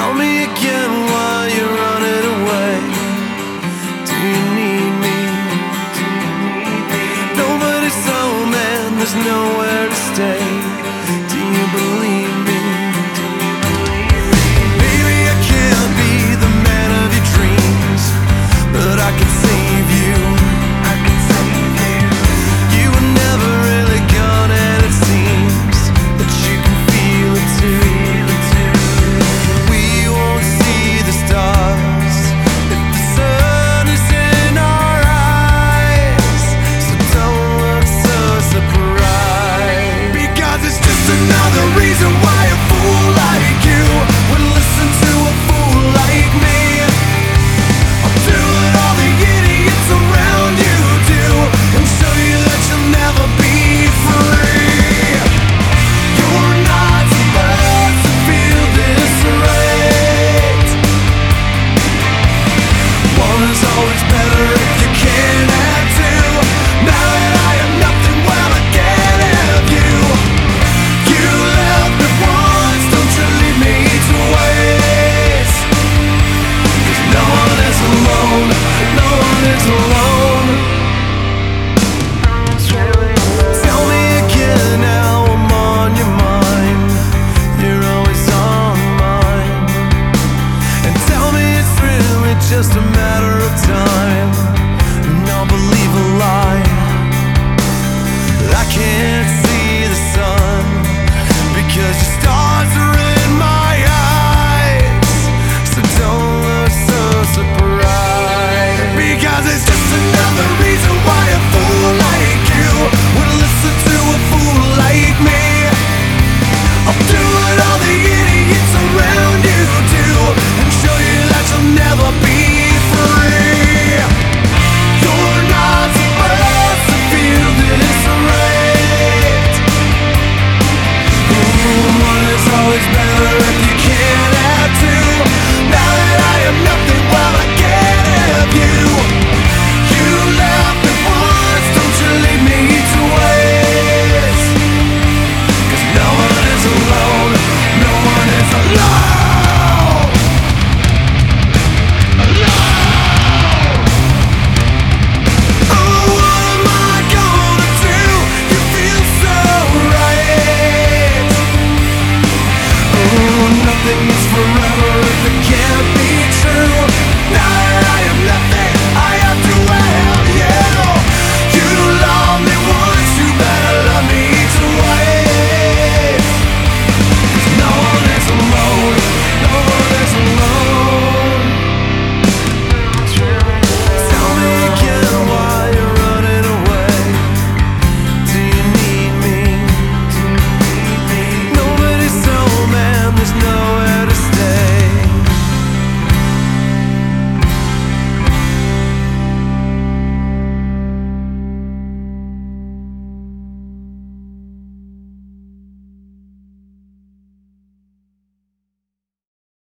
Tell me again why you're running away. Do you need me? Nobody's home and there's nowhere to stay. Do you believe me? Baby, I can't be the man of your dreams, but I can save you. You were never really gone, and it seems that you can feel it too. We won't see the stars if the sun is in our eyes, so don't look so surprised, because it's just another reason why a fool like you would listen to a fool like me. I'll do what all the idiots around you do, and show you that you'll never be free. You're not supposed to feel this rage. One is always better if you can't have two. Now that I am nothing, well, I can't have you. You left me once, don't you leave me to waste. 'Cause no one is alone, no one is alone. Tell me again now I'm on your mind. You're always on mine. And tell me it's really just a